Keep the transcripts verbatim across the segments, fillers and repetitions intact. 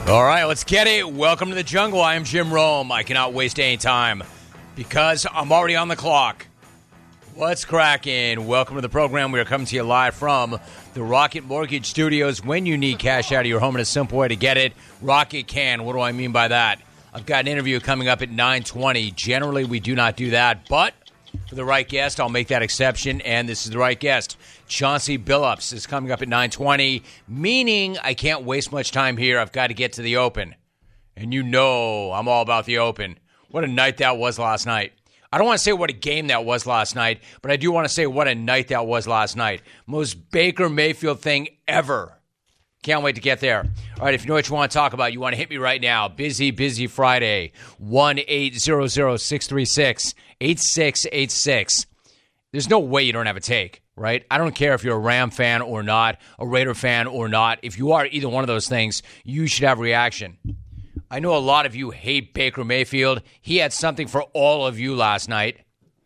All right, let's get it. Welcome to the jungle. I am Jim Rome. I cannot waste any time because I'm already on the clock. What's cracking? Welcome to the program. We are coming to you live from the Rocket Mortgage Studios. When you need cash out of your home, in a simple way to get it, Rocket can. What do I mean by that? I've got an interview coming up at nine twenty. Generally, we do not do that, but for the right guest, I'll make that exception, and this is the right guest. Chauncey Billups is coming up at nine twenty, meaning I can't waste much time here. I've got to get to the Open, and you know I'm all about the Open. What a night that was last night. I don't want to say what a game that was last night, but I do want to say what a night that was last night. Most Baker Mayfield thing ever. Can't wait to get there. All right, if you know what you want to talk about, you want to hit me right now. Busy, busy Friday. one eight hundred six three six eight six eight six. There's no way you don't have a take, right? I don't care if you're a Ram fan or not, a Raider fan or not. If you are either one of those things, you should have a reaction. I know a lot of you hate Baker Mayfield. He had something for all of you last night.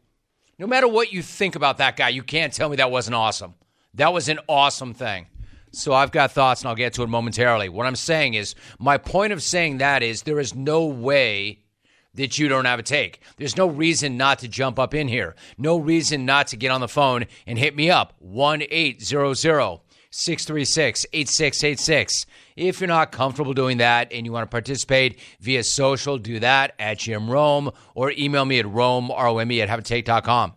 No matter what you think about that guy, you can't tell me that wasn't awesome. That was an awesome thing. So I've got thoughts, and I'll get to it momentarily. What I'm saying is, my point of saying that is there is no way that you don't have a take. There's no reason not to jump up in here. No reason not to get on the phone and hit me up. one eight hundred six three six eight six eight six. If you're not comfortable doing that and you want to participate via social, do that at Jim Rome or email me at Rome, R O M E, at have a take dot com.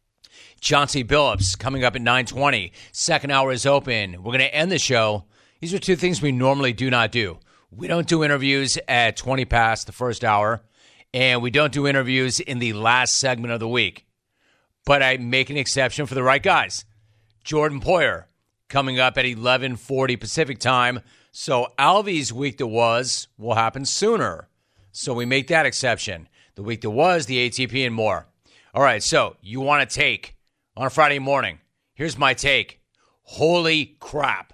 Chauncey Billups coming up at nine twenty. Second hour is open. We're going to end the show. These are two things we normally do not do. We don't do interviews at twenty past the first hour, and we don't do interviews in the last segment of the week. But I make an exception for the right guys. Jordan Poyer coming up at eleven forty Pacific time. So Alvy's week that was will happen sooner. So we make that exception. The week that was, the A T P, and more. All right, so you want to take on a Friday morning. Here's my take. Holy crap.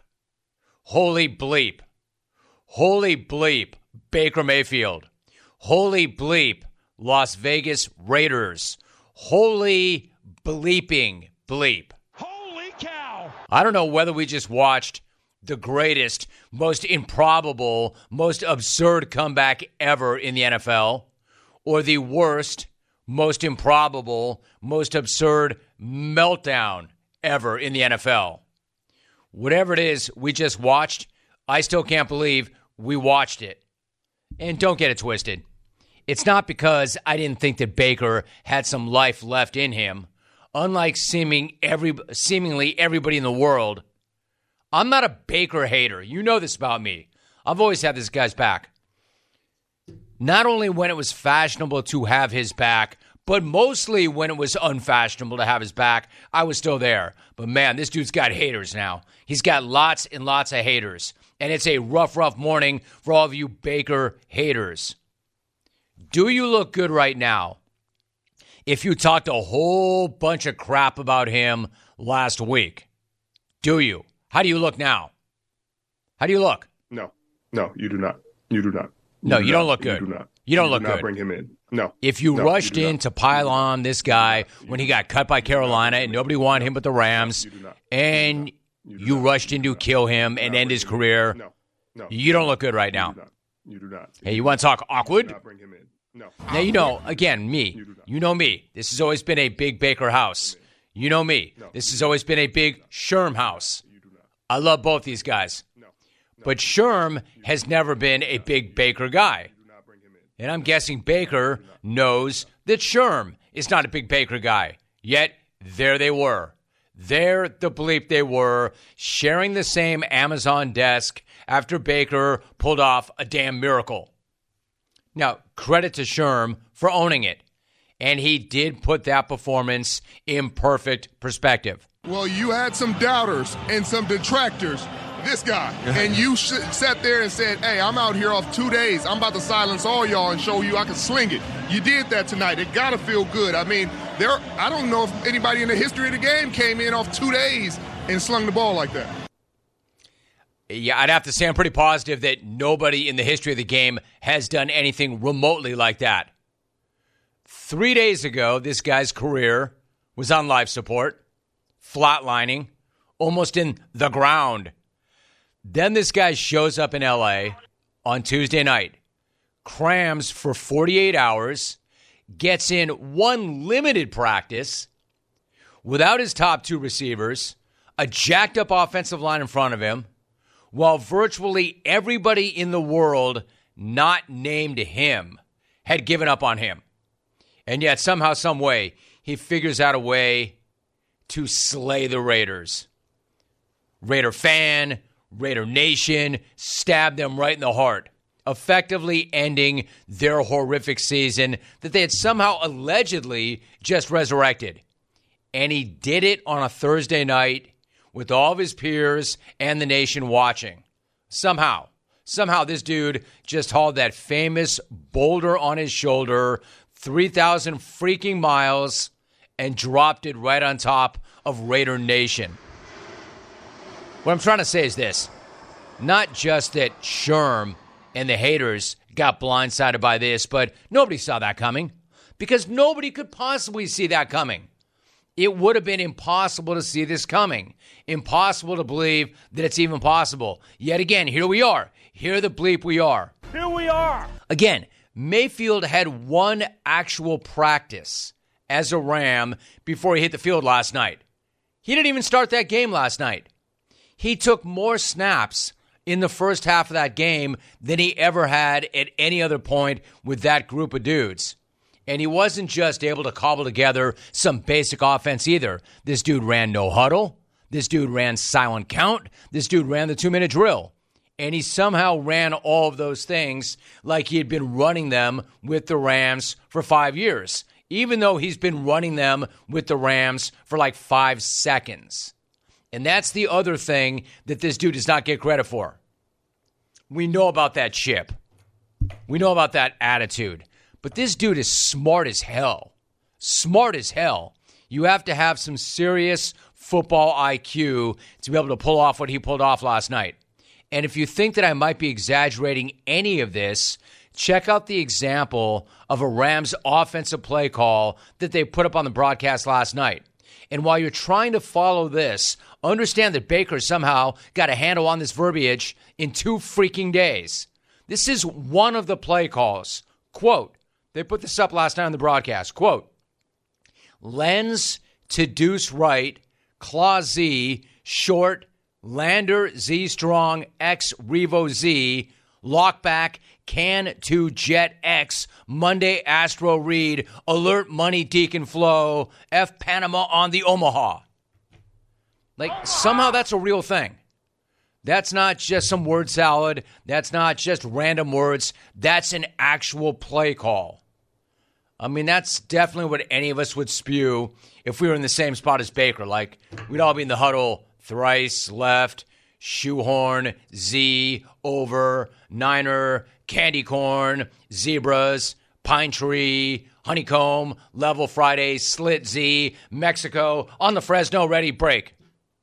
Holy bleep. Holy bleep. Baker Mayfield. Holy bleep. Las Vegas Raiders. Holy bleeping bleep. Holy cow. I don't know whether we just watched the greatest, most improbable, most absurd comeback ever in the N F L, or the worst, most improbable, most absurd meltdown ever in the N F L. Whatever it is we just watched, I still can't believe we watched it. And don't get it twisted. It's not because I didn't think that Baker had some life left in him. Unlike seeming every, seemingly everybody in the world, I'm not a Baker hater. You know this about me. I've always had this guy's back. Not only when it was fashionable to have his back, but mostly when it was unfashionable to have his back, I was still there. But man, this dude's got haters now. He's got lots and lots of haters. And it's a rough, rough morning for all of you Baker haters. Do you look good right now? If you talked a whole bunch of crap about him last week, do you? How do you look now? How do you look? No, no, you do not. You do not. You no, do you not. don't look good. You do not. You don't you look do not good. Bring him in. No. If you no, rushed you in not. to pile on this guy when he got cut by Carolina and nobody wanted him but the Rams, and you rushed in to kill him and end his career, No, no. you don't look good right now. You do not. You do not. Hey, you want to talk awkward? You do not bring him in. No. Now, you know, again, me. You know me. This has always been a big Baker house. You know me. This has always been a big Sherm house. I love both these guys. But Sherm has never been a big Baker guy. And I'm guessing Baker knows that Sherm is not a big Baker guy. Yet, there they were. There the bleep they were, sharing the same Amazon desk after Baker pulled off a damn miracle. Now, credit to Sherm for owning it. And he did put that performance in perfect perspective. Well, you had some doubters and some detractors. This guy. And you sh- sat there and said, hey, I'm out here off two days. I'm about to silence all y'all and show you I can sling it. You did that tonight. It got to feel good. I mean, there. I don't know if anybody in the history of the game came in off two days and slung the ball like that. Yeah, I'd have to say I'm pretty positive that nobody in the history of the game has done anything remotely like that. Three days ago, this guy's career was on life support, flatlining, almost in the ground. Then this guy shows up in L A, on Tuesday night, crams for forty-eight hours, gets in one limited practice without his top two receivers, a jacked up offensive line in front of him, while virtually everybody in the world not named him had given up on him. And yet somehow, some way, he figures out a way to slay the Raiders. Raider fan, Raider Nation, stabbed them right in the heart, effectively ending their horrific season that they had somehow allegedly just resurrected. And he did it on a Thursday night with all of his peers and the nation watching. Somehow, somehow this dude just hauled that famous boulder on his shoulder, three thousand freaking miles, and dropped it right on top of Raider Nation. What I'm trying to say is this. Not just that Sherm and the haters got blindsided by this, but nobody saw that coming because nobody could possibly see that coming. It would have been impossible to see this coming. Impossible to believe that it's even possible. Yet again, here we are. Here the bleep we are. Here we are. Again, Mayfield had one actual practice as a Ram before he hit the field last night. He didn't even start that game last night. He took more snaps in the first half of that game than he ever had at any other point with that group of dudes. And he wasn't just able to cobble together some basic offense either. This dude ran no huddle. This dude ran silent count. This dude ran the two-minute drill. And he somehow ran all of those things like he had been running them with the Rams for five years, even though he's been running them with the Rams for like five seconds. And that's the other thing that this dude does not get credit for. We know about that chip. We know about that attitude. But this dude is smart as hell. Smart as hell. You have to have some serious football I Q to be able to pull off what he pulled off last night. And if you think that I might be exaggerating any of this, check out the example of a Rams offensive play call that they put up on the broadcast last night. And while you're trying to follow this, understand that Baker somehow got a handle on this verbiage in two freaking days. This is one of the play calls. Quote, they put this up last night on the broadcast. Quote, lens to deuce right, claw Z, short, lander Z strong, X Revo Z, lockback, can to jet X, Monday Astro Reed, alert money Deacon Flow, F Panama on the Omaha. Like, somehow that's a real thing. That's not just some word salad. That's not just random words. That's an actual play call. I mean, that's definitely what any of us would spew if we were in the same spot as Baker. Like, we'd all be in the huddle, thrice, left, shoehorn, Z, over, Niner, candy corn, zebras, pine tree, honeycomb, level Friday, slit Z, Mexico, on the Fresno, ready, break.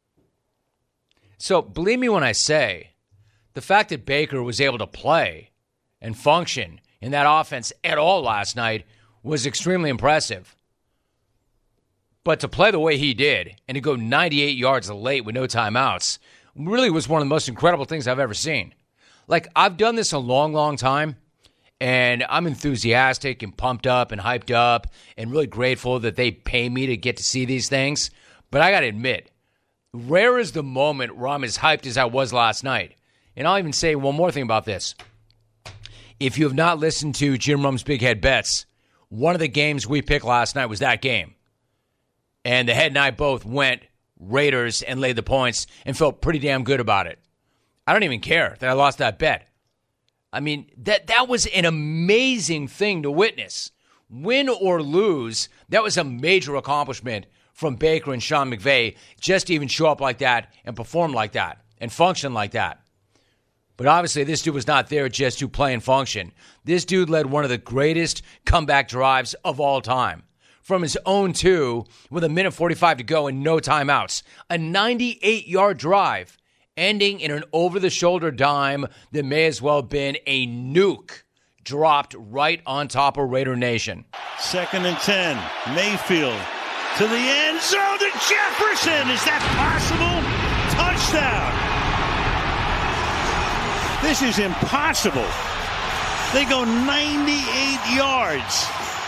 So believe me when I say, the fact that Baker was able to play and function in that offense at all last night was extremely impressive. But to play the way he did and to go ninety-eight yards late with no timeouts really was one of the most incredible things I've ever seen. Like, I've done this a long, long time, and I'm enthusiastic and pumped up and hyped up and really grateful that they pay me to get to see these things. But I got to admit, rare is the moment where I'm as hyped as I was last night. And I'll even say one more thing about this. If you have not listened to Jim Rum's Big Head Bets, one of the games we picked last night was that game. And the head and I both went Raiders and laid the points and felt pretty damn good about it. I don't even care that I lost that bet. I mean, that that was an amazing thing to witness. Win or lose, that was a major accomplishment from Baker and Sean McVay just to even show up like that and perform like that and function like that. But obviously, this dude was not there just to play and function. This dude led one of the greatest comeback drives of all time. From his own two, with a minute forty-five to go and no timeouts. A ninety-eight-yard drive, ending in an over-the-shoulder dime that may as well have been a nuke dropped right on top of Raider Nation. Second and ten. Mayfield to the end zone to Jefferson. Is that possible? Touchdown. This is impossible. They go ninety-eight yards.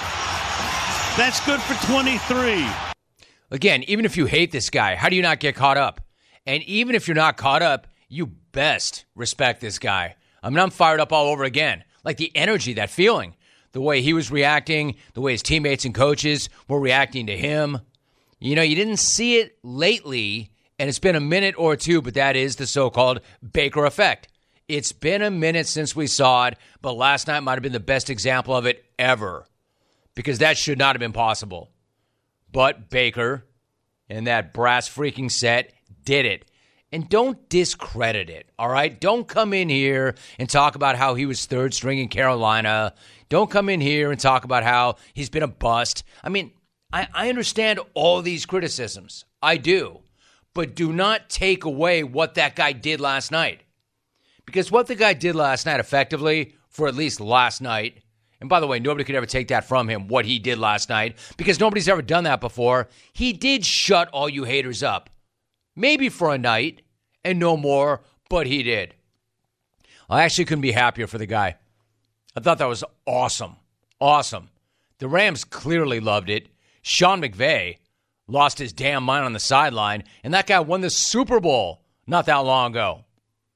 That's good for twenty-three. Again, even if you hate this guy, how do you not get caught up? And even if you're not caught up, you best respect this guy. I mean, I'm fired up all over again. Like the energy, that feeling, the way he was reacting, the way his teammates and coaches were reacting to him. You know, you didn't see it lately, and it's been a minute or two, but that is the so-called Baker effect. It's been a minute since we saw it, but last night might have been the best example of it ever, because that should not have been possible. But Baker and that brass freaking set did it. And don't discredit it, all right? Don't come in here and talk about how he was third string in Carolina. Don't come in here and talk about how he's been a bust. I mean, I, I understand all these criticisms. I do. But do not take away what that guy did last night. Because what the guy did last night effectively, for at least last night, and by the way, nobody could ever take that from him, what he did last night, because nobody's ever done that before. He did shut all you haters up. Maybe for a night and no more, but he did. I actually couldn't be happier for the guy. I thought that was awesome. Awesome. The Rams clearly loved it. Sean McVay lost his damn mind on the sideline, and that guy won the Super Bowl not that long ago.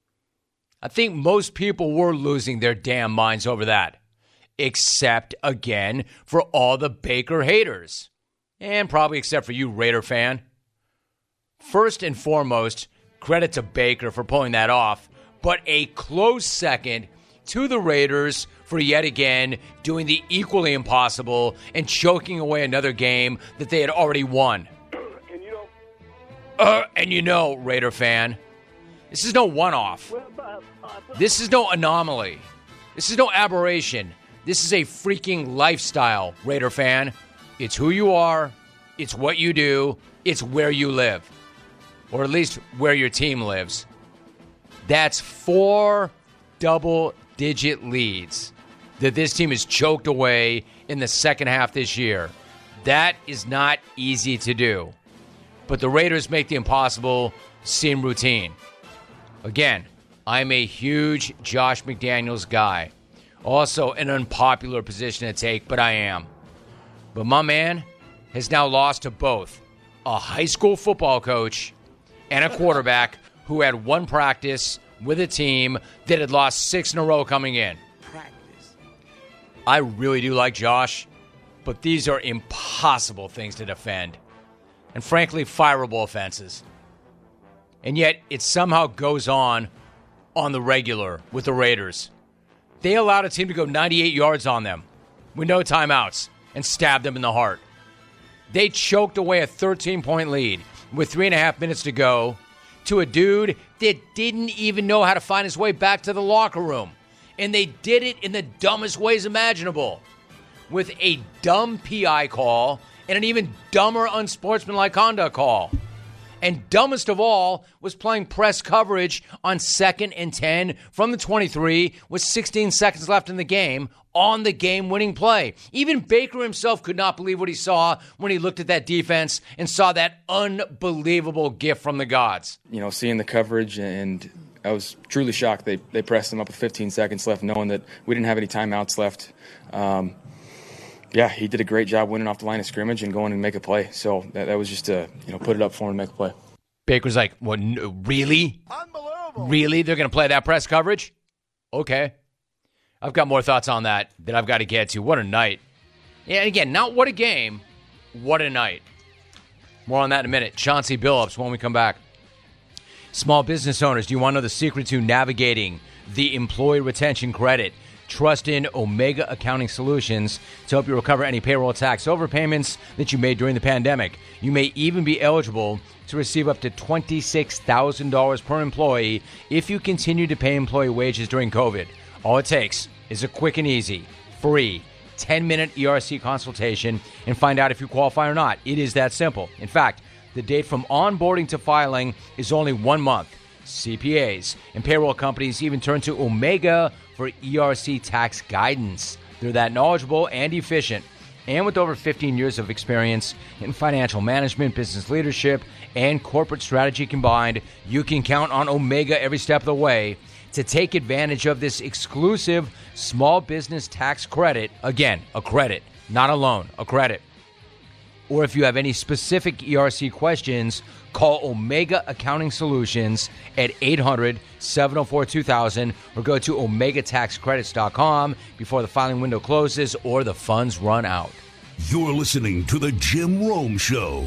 I think most people were losing their damn minds over that. Except, again, for all the Baker haters. And probably except for you, Raider fan. First and foremost, credit to Baker for pulling that off, but a close second to the Raiders for yet again doing the equally impossible and choking away another game that they had already won. And you know, uh, and you know, Raider fan, this is no one-off. This is no anomaly. This is no aberration. This is a freaking lifestyle, Raider fan. It's who you are. It's what you do. It's where you live. Or at least where your team lives. That's four double-digit leads that this team has choked away in the second half this year. That is not easy to do. But the Raiders make the impossible seem routine. Again, I'm a huge Josh McDaniels guy. Also an unpopular position to take, but I am. But my man has now lost to both a high school football coach and a quarterback who had one practice with a team that had lost six in a row coming in. Practice. I really do like Josh, but these are impossible things to defend. And frankly, fireable offenses. And yet, it somehow goes on on the regular with the Raiders. They allowed a team to go ninety-eight yards on them with no timeouts and stabbed them in the heart. They choked away a thirteen-point lead with three and a half minutes to go to a dude that didn't even know how to find his way back to the locker room. And they did it in the dumbest ways imaginable, with a dumb P I call and an even dumber unsportsmanlike conduct call. And dumbest of all was playing press coverage on second and ten from the twenty-three with sixteen seconds left in the game on the game-winning play. Even Baker himself could not believe what he saw when he looked at that defense and saw that unbelievable gift from the gods. You know, seeing the coverage, and I was truly shocked. They they pressed him up with fifteen seconds left, knowing that we didn't have any timeouts left. Um, yeah, he did a great job winning off the line of scrimmage and going and make a play. So that, that was just to, you know, put it up for him to make a play. Baker's like, what, n- really? Unbelievable. Really? They're going to play that press coverage? Okay. I've got more thoughts on that that I've got to get to. What a night. Yeah, and again, not what a game, what a night. More on that in a minute. Chauncey Billups when we come back. Small business owners, do you want to know the secret to navigating the employee retention credit? Trust in Omega Accounting Solutions to help you recover any payroll tax overpayments that you made during the pandemic. You may even be eligible to receive up to twenty-six thousand dollars per employee if you continue to pay employee wages during COVID. All it takes is a quick and easy, free, ten-minute E R C consultation and find out if you qualify or not. It is that simple. In fact, the date from onboarding to filing is only one month. C P As and payroll companies even turn to Omega for E R C tax guidance. They're that knowledgeable and efficient. And with over fifteen years of experience in financial management, business leadership, and corporate strategy combined, you can count on Omega every step of the way to take advantage of this exclusive small business tax credit. Again, a credit, not a loan, a credit. Or if you have any specific E R C questions, call Omega Accounting Solutions at eight hundred, seven oh four, two thousand or go to omega tax credits dot com before the filing window closes or the funds run out. You're listening to The Jim Rome Show.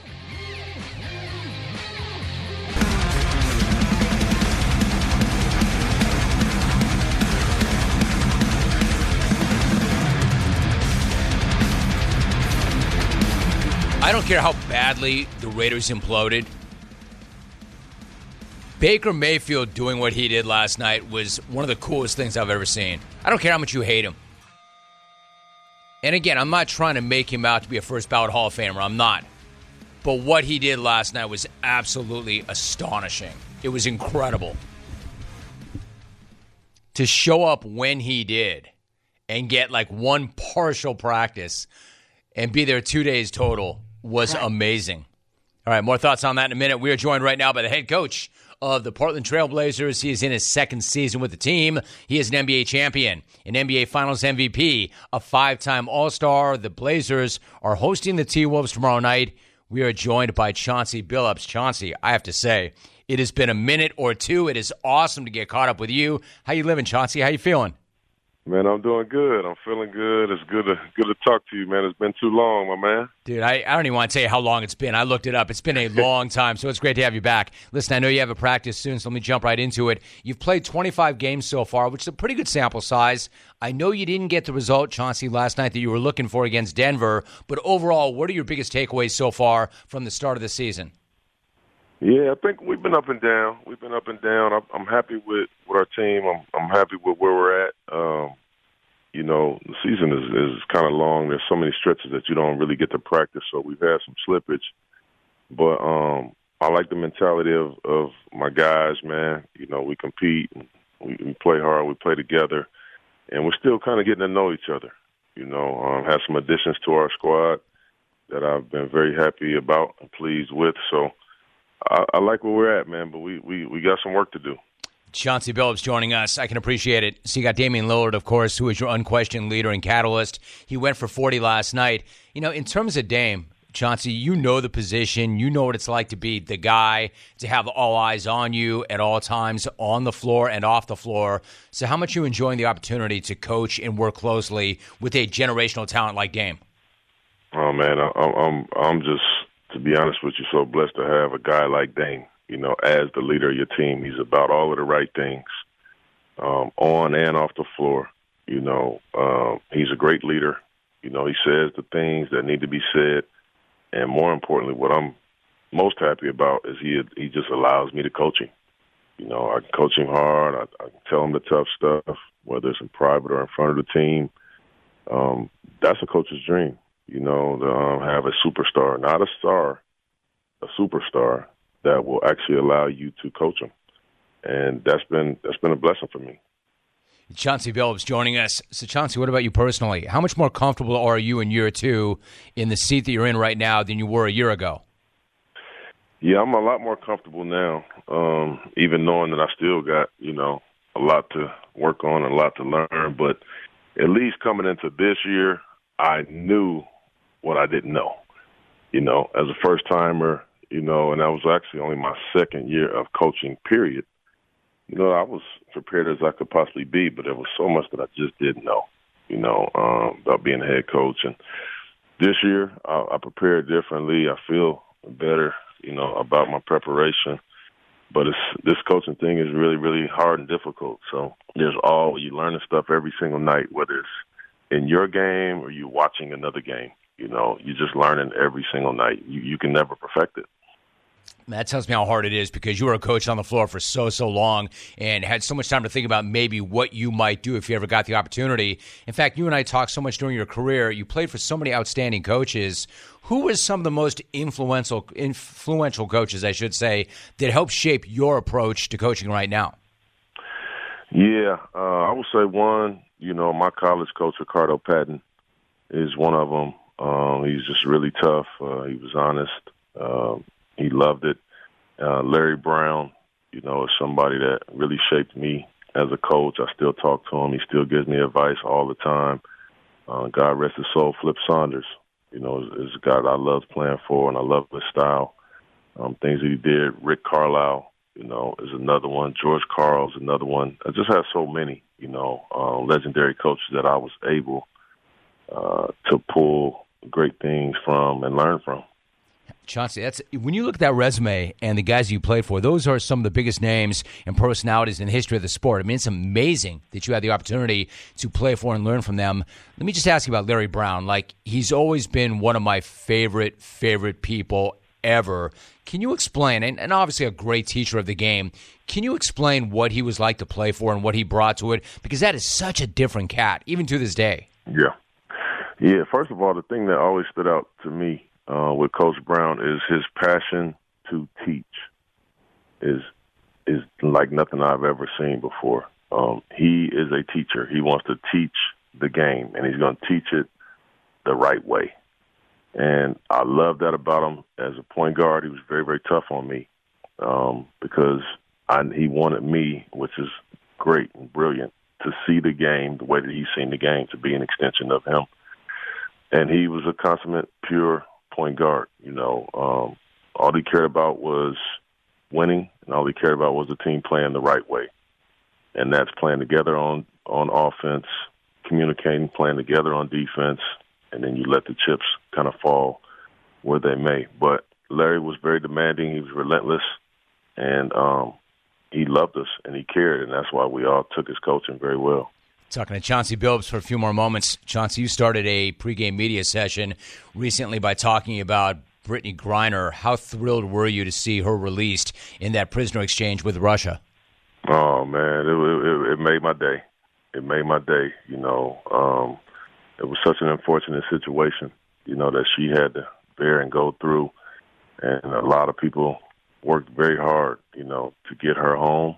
I don't care how badly the Raiders imploded. Baker Mayfield doing what he did last night was one of the coolest things I've ever seen. I don't care how much you hate him. And again, I'm not trying to make him out to be a first ballot Hall of Famer. I'm not. But what he did last night was absolutely astonishing. It was incredible. To show up when he did and get like one partial practice and be there two days total was amazing. All right, more thoughts on that in a minute. We are joined right now by the head coach of the Portland Trail Blazers. He is in his second season with the team. He is an N B A champion, an N B A Finals M V P, a five-time All-Star. The Blazers are hosting the T-Wolves tomorrow night. We are joined by Chauncey Billups. Chauncey, I have to say, it has been a minute or two. It is awesome to get caught up with you. How you living, Chauncey? How you feeling? Man, I'm doing good. I'm feeling good. It's good to good to talk to you, man. It's been too long, my man. Dude, I, I don't even want to tell you how long it's been. I looked it up. It's been a long time, so it's great to have you back. Listen, I know you have a practice soon, so let me jump right into it. You've played twenty-five games so far, which is a pretty good sample size. I know you didn't get the result, Chauncey, last night that you were looking for against Denver, but overall, what are your biggest takeaways so far from the start of the season? Yeah, I think we've been up and down. We've been up and down. I'm, I'm happy with, with our team. I'm, I'm happy with where we're at. Um, you know, the season is, is kind of long. There's so many stretches that you don't really get to practice, so we've had some slippage. But um, I like the mentality of, of my guys, man. You know, we compete, we, we play hard, we play together, and we're still kind of getting to know each other. You know, um, have some additions to our squad that I've been very happy about and pleased with. So, I, I like where we're at, man, but we, we, we got some work to do. Chauncey Billups joining us. I can appreciate it. So you got Damian Lillard, of course, who is your unquestioned leader and catalyst. He went for forty last night. You know, in terms of Dame, Chauncey, you know the position. You know what it's like to be the guy, to have all eyes on you at all times, on the floor and off the floor. So how much are you enjoying the opportunity to coach and work closely with a generational talent like Dame? Oh, man, I, I'm, I'm just... to be honest with you, so blessed to have a guy like Dame, you know, as the leader of your team. He's about all of the right things, um, on and off the floor. You know, um, he's a great leader. You know, he says the things that need to be said. And more importantly, what I'm most happy about is he he just allows me to coach him. You know, I can coach him hard. I, I can tell him the tough stuff, whether it's in private or in front of the team. Um, that's a coach's dream. You know, to um, have a superstar, not a star, a superstar that will actually allow you to coach them, and that's been that's been a blessing for me. Chauncey Billups joining us. So, Chauncey, what about you personally? How much more comfortable are you in year two in the seat that you're in right now than you were a year ago? Yeah, I'm a lot more comfortable now, um, even knowing that I still got, you know, a lot to work on and a lot to learn. But at least coming into this year, I knew what I didn't know, you know, as a first-timer, you know, and that was actually only my second year of coaching, period. You know, I was prepared as I could possibly be, but there was so much that I just didn't know, you know, um, about being a head coach. And this year, I, I prepared differently. I feel better, you know, about my preparation. But it's, this coaching thing is really, really hard and difficult. So there's all, you learning stuff every single night, whether it's in your game or you watching another game. You know, you're just learning every single night. You, you can never perfect it. That tells me how hard it is because you were a coach on the floor for so, so long and had so much time to think about maybe what you might do if you ever got the opportunity. In fact, you and I talked so much during your career. You played for so many outstanding coaches. Who was some of the most influential, influential coaches, I should say, that helped shape your approach to coaching right now? Yeah, uh, I would say one, you know, my college coach, Ricardo Patton, is one of them. Um, he's just really tough. Uh, he was honest. Um, he loved it. Uh, Larry Brown, you know, is somebody that really shaped me as a coach. I still talk to him. He still gives me advice all the time. Uh, God rest his soul, Flip Saunders. You know, is, is a guy that I love playing for, and I love his style. Um, things that he did. Rick Carlisle, you know, is another one. George Karl is another one. I just have so many, you know, uh, legendary coaches that I was able uh, to pull great things from and learn from. Chauncey, that's when you look at that resume and the guys you played for, those are some of the biggest names and personalities in the history of the sport. I mean, it's amazing that you had the opportunity to play for and learn from them. Let me just ask you about Larry Brown. Like, he's always been one of my favorite, favorite people ever. Can you explain, and, and obviously a great teacher of the game, can you explain what he was like to play for and what he brought to it? Because that is such a different cat, even to this day. Yeah. Yeah, first of all, the thing that always stood out to me Uh, with Coach Brown is his passion to teach is is like nothing I've ever seen before. Um, he is a teacher. He wants to teach the game, and he's going to teach it the right way. And I love that about him. As a point guard, he was very, very tough on me um, because I, he wanted me, which is great and brilliant, to see the game the way that he's seen the game, to be an extension of him. And he was a consummate, pure point guard. You know, um, all he cared about was winning, and all he cared about was the team playing the right way. And that's playing together on, on offense, communicating, playing together on defense, and then you let the chips kind of fall where they may. But Larry was very demanding. He was relentless, and um, he loved us, and he cared, and that's why we all took his coaching very well. Talking to Chauncey Billups for a few more moments. Chauncey, you started a pregame media session recently by talking about Brittney Griner. How thrilled were you to see her released in that prisoner exchange with Russia? Oh, man, it, it, it made my day. It made my day, you know. Um, it was such an unfortunate situation, you know, that she had to bear and go through. And a lot of people worked very hard, you know, to get her home.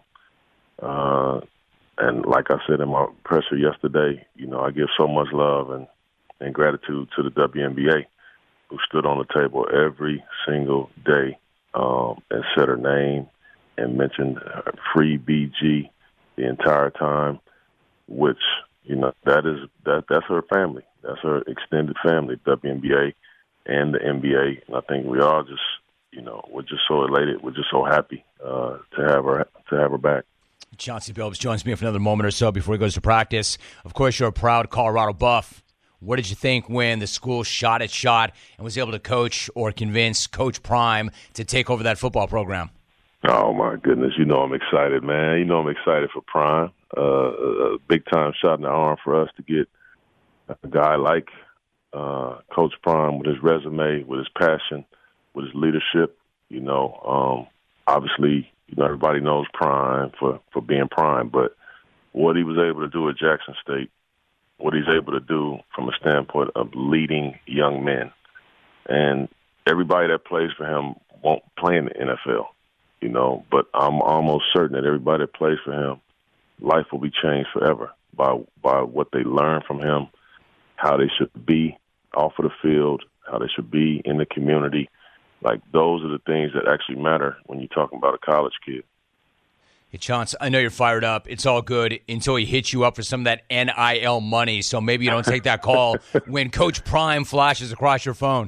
Uh And like I said in my presser yesterday, you know, I give so much love and, and gratitude to the W N B A, who stood on the table every single day um, and said her name and mentioned Free B G the entire time, which, you know, that is that that's her family. That's her extended family, W N B A and the N B A. And I think we all just, you know, we're just so elated. We're just so happy uh, to have her to have her back. Chauncey Billups joins me for another moment or so before he goes to practice. Of course, you're a proud Colorado Buff. What did you think when the school shot its shot and was able to coach or convince Coach Prime to take over that football program? Oh, my goodness. You know I'm excited, man. You know I'm excited for Prime. Uh, a big-time shot in the arm for us to get a guy like uh, Coach Prime with his resume, with his passion, with his leadership. You know, um, obviously, you know, everybody knows Prime for, for being Prime, but what he was able to do at Jackson State, what he's able to do from a standpoint of leading young men. And everybody that plays for him won't play in the N F L, you know, but I'm almost certain that everybody that plays for him, life will be changed forever by by what they learn from him, how they should be off of the field, how they should be in the community. Like, those are the things that actually matter when you're talking about a college kid. Hey, Chauncey, I know you're fired up. It's all good until he hits you up for some of that N I L money, so maybe you don't take that call when Coach Prime flashes across your phone.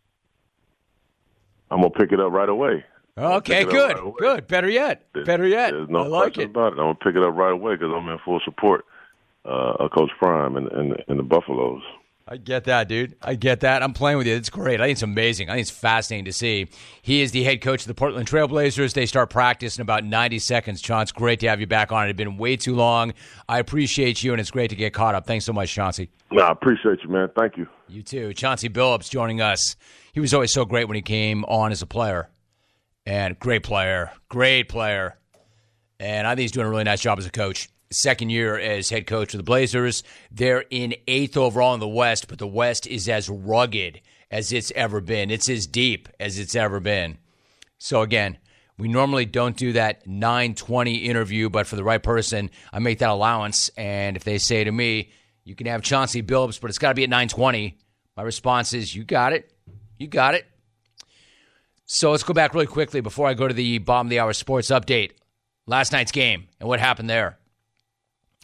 I'm going to pick it up right away. Okay, good, right good. Better yet, there's, better yet. There's no I like question it. about it. I'm going to pick it up right away because I'm in full support uh, of Coach Prime and, and, and the Buffaloes. I get that, dude. I get that. I'm playing with you. It's great. I think it's amazing. I think it's fascinating to see. He is the head coach of the Portland Trailblazers. They start practice in about ninety seconds. Chauncey, great to have you back on. It had been way too long. I appreciate you, and it's great to get caught up. Thanks so much, Chauncey. No, I appreciate you, man. Thank you. You too. Chauncey Billups joining us. He was always so great when he came on as a player. And great player. Great player. And I think he's doing a really nice job as a coach. Second year as head coach of the Blazers. They're in eighth overall in the West, but the West is as rugged as it's ever been. It's as deep as it's ever been. So, again, we normally don't do that nine twenty interview, but for the right person, I make that allowance. And if they say to me, you can have Chauncey Billups, but it's got to be at nine twenty, my response is, you got it. You got it. So let's go back really quickly before I go to the bottom of the hour sports update. Last night's game and what happened there.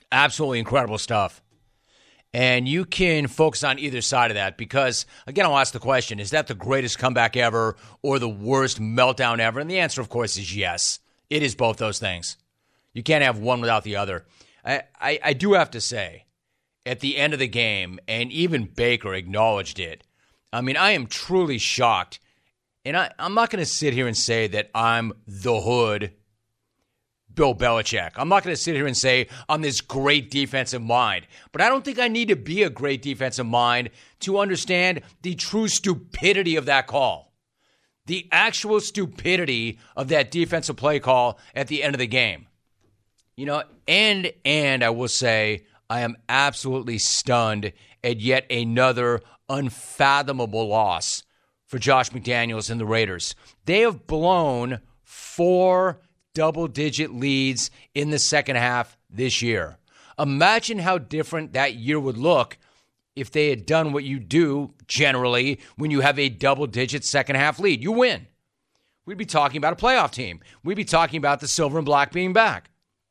Absolutely incredible stuff. And you can focus on either side of that because, again, I'll ask the question, is that the greatest comeback ever or the worst meltdown ever? And the answer, of course, is yes. It is both those things. You can't have one without the other. I, I, I do have to say, at the end of the game, and even Baker acknowledged it, I mean, I am truly shocked. And I, I'm not going to sit here and say that I'm the hood Bill Belichick. I'm not going to sit here and say I'm this great defensive mind, but I don't think I need to be a great defensive mind to understand the true stupidity of that call. The actual stupidity of that defensive play call at the end of the game. You know, and, and I will say I am absolutely stunned at yet another unfathomable loss for Josh McDaniels and the Raiders. They have blown four double-digit leads in the second half this year. Imagine how different that year would look if they had done what you do generally when you have a double-digit second-half lead. You win. We'd be talking about a playoff team. We'd be talking about the silver and black being back.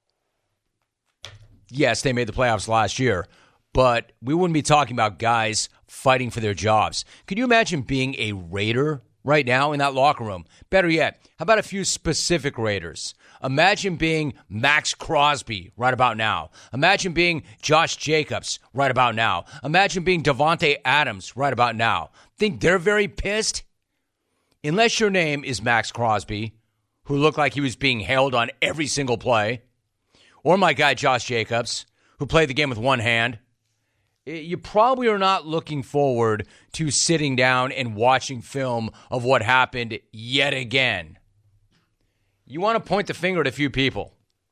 Yes, they made the playoffs last year, but we wouldn't be talking about guys fighting for their jobs. Could you imagine being a Raider right now in that locker room? Better yet, how about a few specific Raiders? Imagine being Max Crosby right about now. Imagine being Josh Jacobs right about now. Imagine being Davante Adams right about now. Think they're very pissed? Unless your name is Max Crosby, who looked like he was being held on every single play, or my guy Josh Jacobs, who played the game with one hand, you probably are not looking forward to sitting down and watching film of what happened yet again. You want to point the finger at a few people.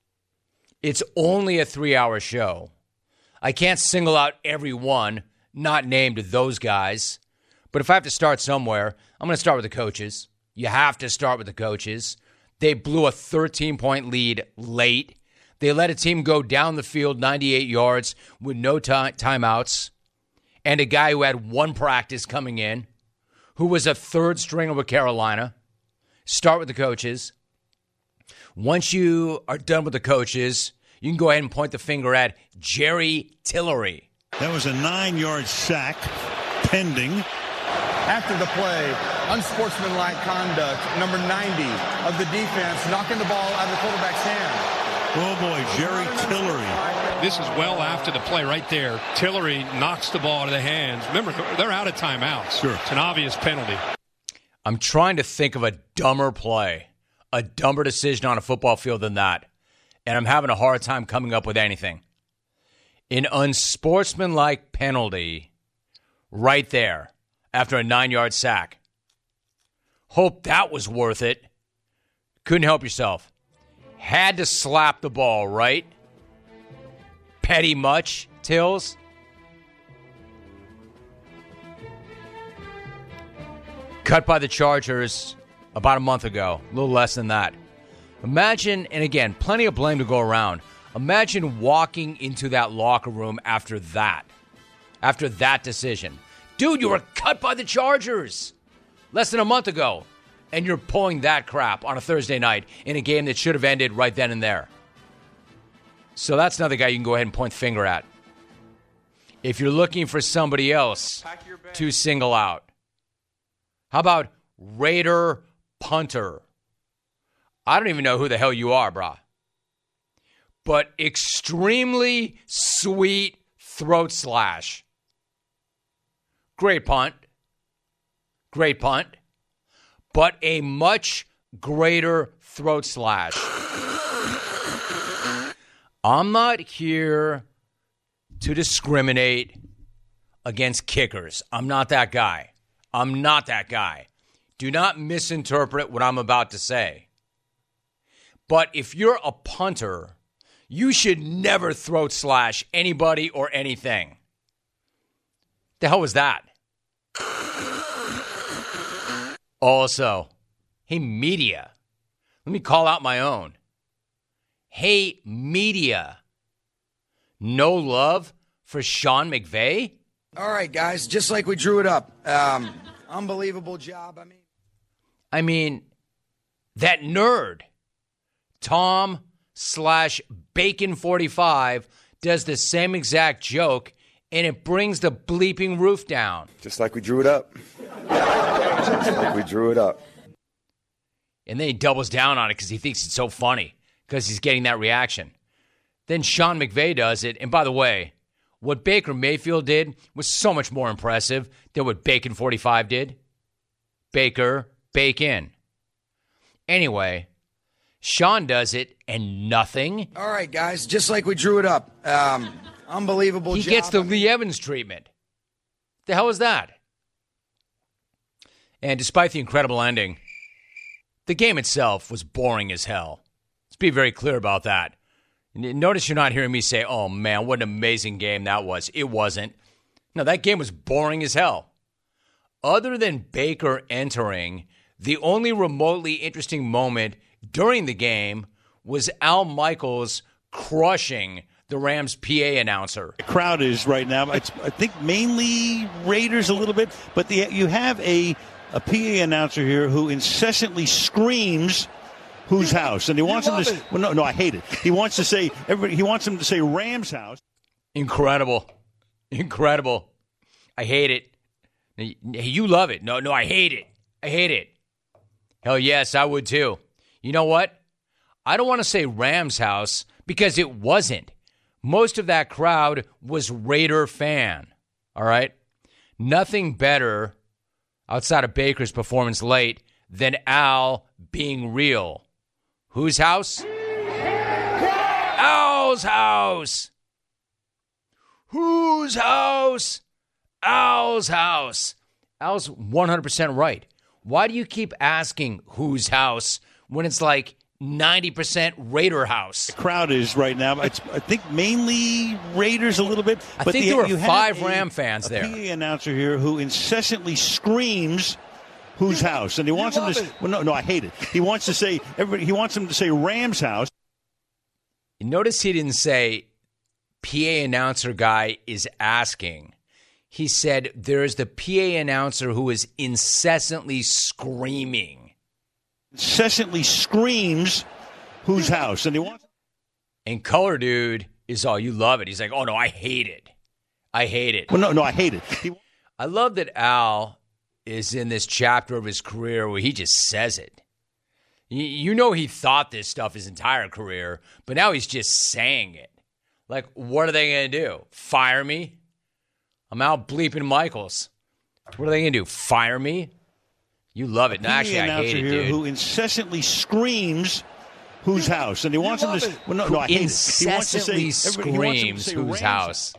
It's only a three-hour show. I can't single out every one, not named those guys. But if I have to start somewhere, I'm going to start with the coaches. You have to start with the coaches. They blew a thirteen-point lead late. They let a team go down the field ninety-eight yards with no t- timeouts, and a guy who had one practice coming in, who was a third stringer with Carolina. Start with the coaches. Once you are done with the coaches, you can go ahead and point the finger at Jerry Tillery. That was a nine-yard sack pending. After the play, unsportsmanlike conduct, number ninety of the defense, knocking the ball out of the quarterback's hand. Oh, boy, Jerry Tillery. This is well after the play right there. Tillery knocks the ball out of the hands. Remember, they're out of timeouts. Sure. It's an obvious penalty. I'm trying to think of a dumber play, a dumber decision on a football field than that, and I'm having a hard time coming up with anything. An unsportsmanlike penalty right there after a nine-yard sack. Hope that was worth it. Couldn't help yourself. Had to slap the ball, right? Petty much, Tills? Cut by the Chargers about a month ago, a little less than that. Imagine, and again, plenty of blame to go around. Imagine walking into that locker room after that, after that decision. Dude, you were cut by the Chargers less than a month ago. And you're pulling that crap on a Thursday night in a game that should have ended right then and there. So that's another guy you can go ahead and point the finger at. If you're looking for somebody else to single out, how about Raider punter? I don't even know who the hell you are, brah. But extremely sweet throat slash. Great punt. Great punt. But a much greater throat slash. I'm not here to discriminate against kickers. I'm not that guy. I'm not that guy. Do not misinterpret what I'm about to say. But if you're a punter, you should never throat slash anybody or anything. The hell was that? Also, hey, media, let me call out my own. Hey, media, no love for Sean McVay? All right, guys, just like we drew it up. Um, unbelievable job. I mean, I mean, that nerd, Tom slash Bacon forty-five, does the same exact joke, and it brings the bleeping roof down. Just like we drew it up. Just like we drew it up. And then he doubles down on it because he thinks it's so funny because he's getting that reaction. Then Sean McVay does it. And by the way, what Baker Mayfield did was so much more impressive than what Bacon forty-five did. Baker, Bacon. Anyway, Sean does it and nothing. All right, guys, just like we drew it up. Um, unbelievable He job. gets the Lee Evans treatment. The hell is that? And despite the incredible ending, the game itself was boring as hell. Let's be very clear about that. Notice you're not hearing me say, oh, man, what an amazing game that was. It wasn't. No, that game was boring as hell. Other than Baker entering, the only remotely interesting moment during the game was Al Michaels crushing the Rams P A announcer. The crowd is right now, it's, I think mainly Raiders a little bit, but the, you have a, a P A announcer here who incessantly screams whose house, and he wants him to. Well, no, no, I hate it. He wants to say everybody. He wants him to say Rams house. Incredible, incredible. I hate it. You love it. No, no, I hate it. I hate it. Hell yes, I would too. You know what? I don't want to say Rams house because it wasn't. Most of that crowd was Raider fan. All right, nothing better outside of Baker's performance late than Al being real. Whose house? Al's house. Whose house? Al's house. Al's one hundred percent right. Why do you keep asking whose house when it's like ninety percent Raider house? The crowd is right now, it's, I think mainly Raiders a little bit. I but think the, there were you five a, Ram fans a there. P A announcer here who incessantly screams whose house, and he wants him to. Well, no, no, I hate it. He wants to say everybody. He wants him to say Rams house. Notice he didn't say P A announcer guy is asking. He said there's the P A announcer who is incessantly screaming. Incessantly screams whose house, and he wants. And Color Dude is all, you love it. He's like, oh no, I hate it. I hate it. Well, no, no, I hate it. He, I love that Al is in this chapter of his career where he just says it. You, you know he thought this stuff his entire career, but now he's just saying it. Like, what are they going to do? Fire me? I'm out bleeping Michaels. What are they going to do? Fire me? You love it. No, actually, I hate it, dude. Who incessantly screams whose house, and he wants him to. Well, no, no, I hate it. He wants to say screams whose house.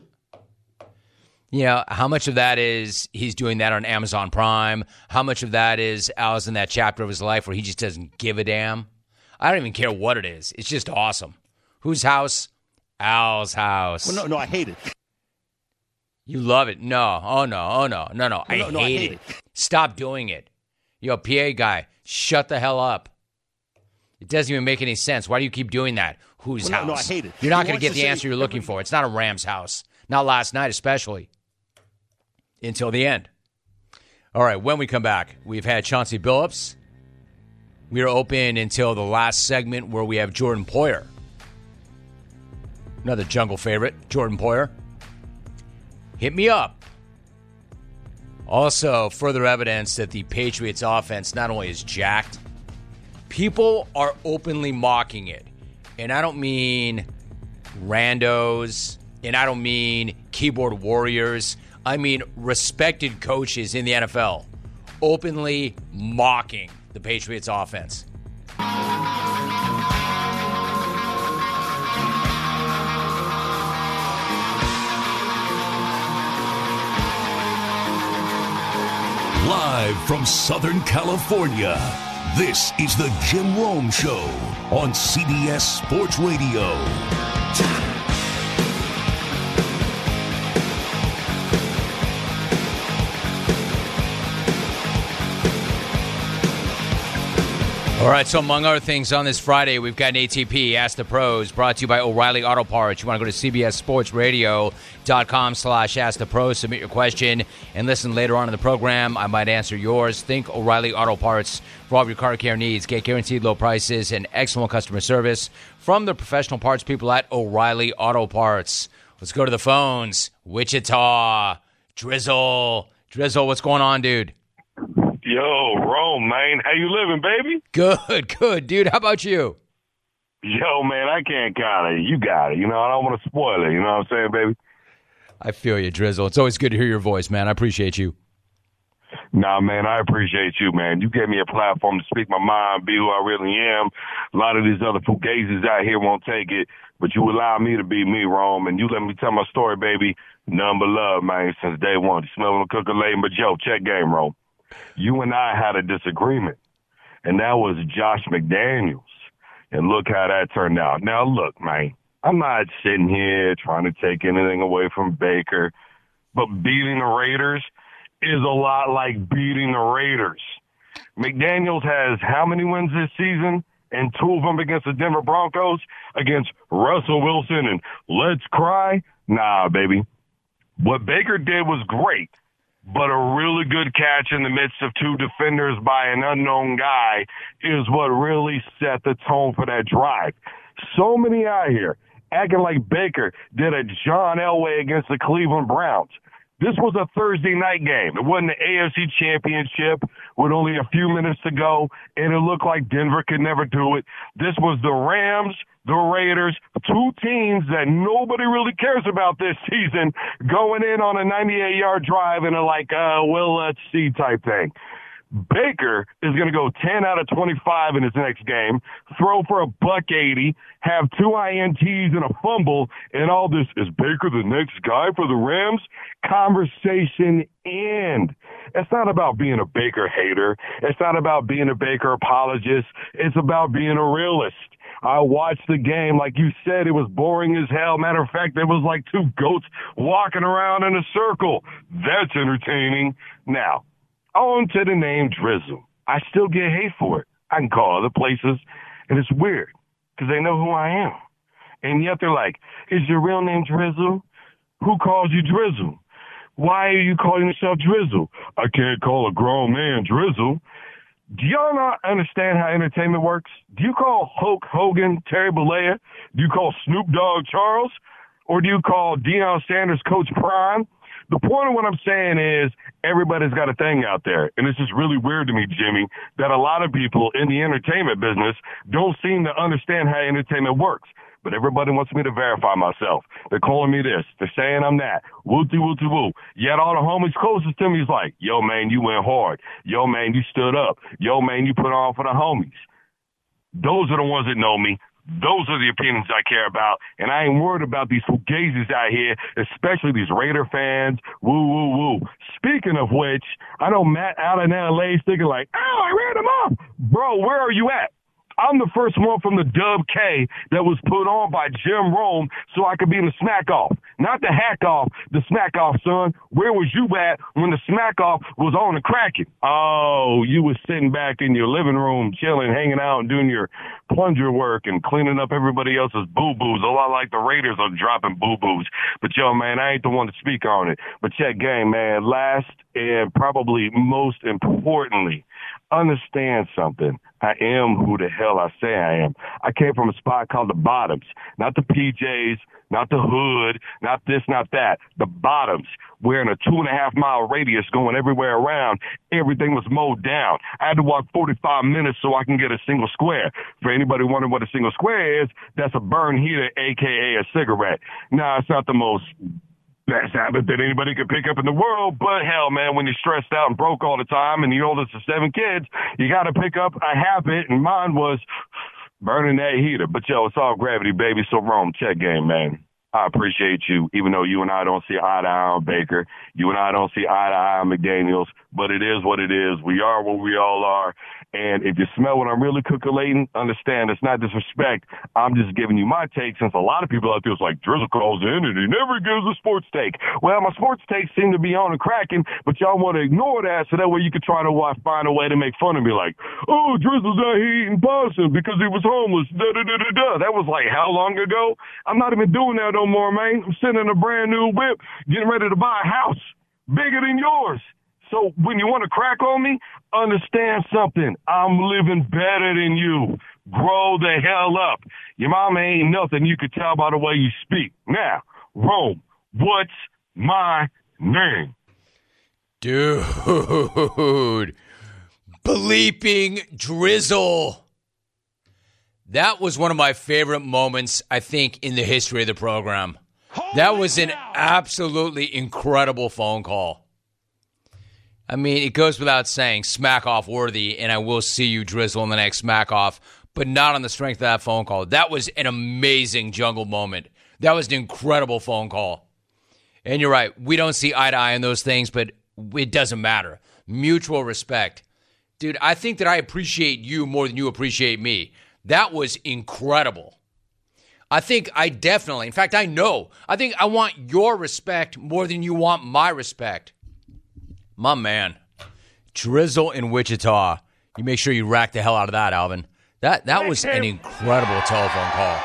You know, how much of that is he's doing that on Amazon Prime? How much of that is Al's in that chapter of his life where he just doesn't give a damn? I don't even care what it is. It's just awesome. Whose house? Al's house. Well, no, no, I hate it. You love it. No. Oh, no. Oh, no. No, no. I, no, hate, no, I hate it. it. Stop doing it. Yo, P A guy, shut the hell up. It doesn't even make any sense. Why do you keep doing that? Whose well, house? No, no, I hate it. You're not going to get the say answer you're looking for. It's not a Rams house. Not last night, especially. Until the end. All right, when we come back, we've had Chauncey Billups. We are open until the last segment where we have Jordan Poyer. Another jungle favorite, Jordan Poyer. Hit me up. Also, further evidence that the Patriots offense not only is jacked, people are openly mocking it. And I don't mean randos, and I don't mean keyboard warriors. I mean respected coaches in the N F L openly mocking the Patriots offense. Live from Southern California, this is the Jim Rome Show on C B S Sports Radio. All right, so among other things on this Friday, we've got an A T P, Ask the Pros, brought to you by O'Reilly Auto Parts. You want to go to C B S Sports Radio dot com slash Ask the Pros, submit your question, and listen later on in the program. I might answer yours. Think O'Reilly Auto Parts for all of your car care needs. Get guaranteed low prices and excellent customer service from the professional parts people at O'Reilly Auto Parts. Let's go to the phones. Wichita, Drizzle. Drizzle, what's going on, dude? Yo, Rome, man. How you living, baby? Good, good. Dude, how about you? Yo, man, I can't count it. You got it. You know, I don't want to spoil it. You know what I'm saying, baby? I feel you, Drizzle. It's always good to hear your voice, man. I appreciate you. Nah, man, I appreciate you, man. You gave me a platform to speak my mind, be who I really am. A lot of these other fugazis out here won't take it, but you allow me to be me, Rome, and you let me tell my story, baby. None but love, man, since day one. Smelling the cooker late, but yo, check game, Rome. You and I had a disagreement, and that was Josh McDaniels. And look how that turned out. Now, look, man, I'm not sitting here trying to take anything away from Baker, but beating the Raiders is a lot like beating the Raiders. McDaniels has how many wins this season? And two of them against the Denver Broncos, against Russell Wilson, and let's cry? Nah, baby. What Baker did was great. But a really good catch in the midst of two defenders by an unknown guy is what really set the tone for that drive. So many out here acting like Baker did a John Elway against the Cleveland Browns. This was a Thursday night game. It wasn't the A F C Championship with only a few minutes to go, and it looked like Denver could never do it. This was the Rams, the Raiders, two teams that nobody really cares about this season, going in on a ninety-eight-yard drive and a like, uh, well, let's see type thing. Baker is going to go ten out of twenty-five in his next game, throw for a buck eighty, have two I N Ts and a fumble, and all this, is Baker the next guy for the Rams? Conversation end. It's not about being a Baker hater. It's not about being a Baker apologist. It's about being a realist. I watched the game. Like you said, it was boring as hell. Matter of fact, it was like two goats walking around in a circle. That's entertaining. Now, on to the name Drizzle. I still get hate for it. I can call other places, and it's weird because they know who I am. And yet they're like, is your real name Drizzle? Who calls you Drizzle? Why are you calling yourself Drizzle? I can't call a grown man Drizzle. Do y'all not understand how entertainment works? Do you call Hulk Hogan Terry Bollea? Do you call Snoop Dogg Charles? Or do you call Deion Sanders Coach Prime? The point of what I'm saying is everybody's got a thing out there. And it's just really weird to me, Jimmy, that a lot of people in the entertainment business don't seem to understand how entertainment works. But everybody wants me to verify myself. They're calling me this. They're saying I'm that. Wooty, wooty, woo. Yet all the homies closest to me is like, yo, man, you went hard. Yo, man, you stood up. Yo, man, you put on for the homies. Those are the ones that know me. Those are the opinions I care about, and I ain't worried about these fugazis out here, especially these Raider fans. Woo, woo, woo. Speaking of which, I know Matt out in L A is thinking like, oh, I ran him off. Bro, where are you at? I'm the first one from the Dub K that was put on by Jim Rome so I could be in the smack off. Not the hack off, the smack off, son. Where was you at when the smack off was on the cracking? Oh, you was sitting back in your living room, chilling, hanging out, and doing your plunger work and cleaning up everybody else's boo-boos. A lot like the Raiders are dropping boo-boos. But, yo, man, I ain't the one to speak on it. But check game, man. Last and probably most importantly, understand something. I am who the hell I say I am. I came from a spot called the Bottoms, not the P Js, not the hood, not this, not that. The Bottoms. We're in a two and a half mile radius going everywhere around. Everything was mowed down. I had to walk forty-five minutes so I can get a single square. For anybody wondering what a single square is, that's a burn heater, a k a a cigarette. Now, it's not the most best habit that anybody could pick up in the world, but hell, man, when you're stressed out and broke all the time and you're oldest of seven kids, you got to pick up a habit, and mine was burning that heater. But, yo, it's all gravity, baby, so Rome, check game, man. I appreciate you, even though you and I don't see eye to eye on Baker. You and I don't see eye to eye on McDaniels, but it is what it is. We are what we all are. And if you smell what I'm really cooking, understand it's not disrespect. I'm just giving you my take, since a lot of people out there is like, Drizzle calls in and he never gives a sports take. Well, my sports takes seem to be on and cracking, but y'all want to ignore that so that way you can try to uh, find a way to make fun and be like, oh, Drizzle's out here eating possum because he was homeless. Da, da, da, da, da. That was like how long ago? I'm not even doing that no more, man. I'm sitting in a brand new whip, getting ready to buy a house bigger than yours. So when you want to crack on me, understand something. I'm living better than you. Grow the hell up. Your mama ain't nothing you could tell by the way you speak. Now, Rome, what's my name? Dude. Bleeping Drizzle. That was one of my favorite moments, I think, in the history of the program. Holy that was an cow. Absolutely incredible phone call. I mean, it goes without saying, smack off worthy, and I will see you, Drizzle, in the next smack off, but not on the strength of that phone call. That was an amazing jungle moment. That was an incredible phone call. And you're right, we don't see eye to eye on those things, but it doesn't matter. Mutual respect. Dude, I think that I appreciate you more than you appreciate me. That was incredible. I think I definitely, in fact, I know, I think I want your respect more than you want my respect. My man, Drizzle in Wichita. You make sure you rack the hell out of that, Alvin. That that was an incredible telephone call.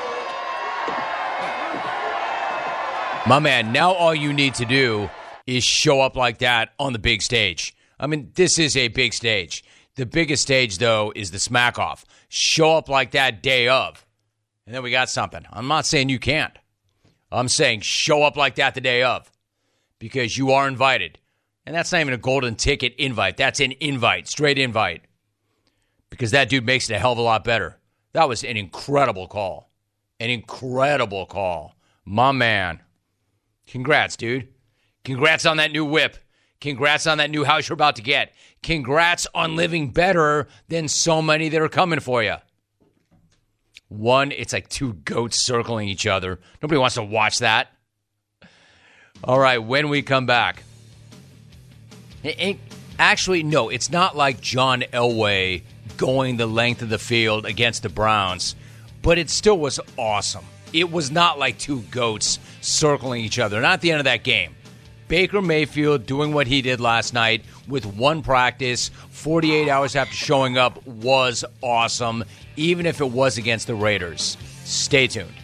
My man, now all you need to do is show up like that on the big stage. I mean, this is a big stage. The biggest stage, though, is the smack off. Show up like that day of, and then we got something. I'm not saying you can't. I'm saying show up like that the day of, because you are invited. And that's not even a golden ticket invite. That's an invite, straight invite. Because that dude makes it a hell of a lot better. That was an incredible call. An incredible call. My man. Congrats, dude. Congrats on that new whip. Congrats on that new house you're about to get. Congrats on living better than so many that are coming for you. One, it's like two goats circling each other. Nobody wants to watch that. All right, when we come back. It, it, actually, no, it's not like John Elway going the length of the field against the Browns, but it still was awesome. It was not like two goats circling each other. Not at the end of that game. Baker Mayfield doing what he did last night with one practice, forty-eight hours after showing up, was awesome, even if it was against the Raiders. Stay tuned.